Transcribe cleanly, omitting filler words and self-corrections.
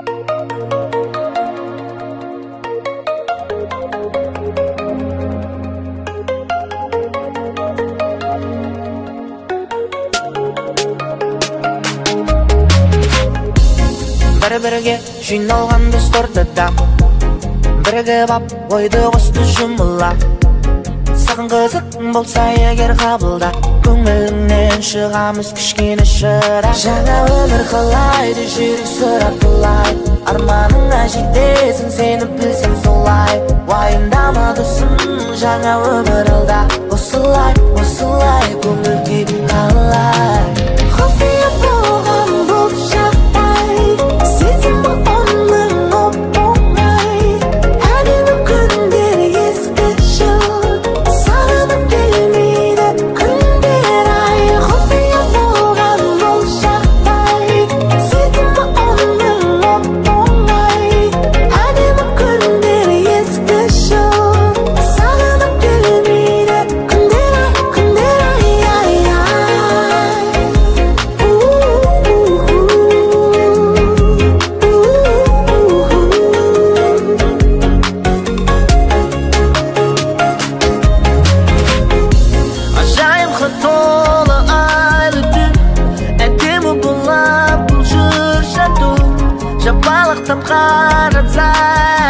Бір-бірге жиналған достар да бірігіп ап ойды қосты жұмыла. Саған қызық болса егер қабылда, көңіліңнен шығамыз кішкене шыра. Жаңа өмір қалайды, жүрек сұрап былай, арманыңа жетесің, сені білсең солай. Уайымдама досым, жаңа өмір алда, осылай, осылай көңіл күй қалай. Құпия болған бұл жағдай, сезім оның оп-оңай. Әдемі күндер ескі жыл, сағынып келмейді күндер ай. Құпия болған бұл жағдай, сезім оның оп-оңай. Әдемі күндер ескі жыл, сағынып келмейді күндер ай, күндер ай, ай, ай. Ажайымға толы айлы түн, әдемі бұлап бұл жыр жату, жапалақтап қарап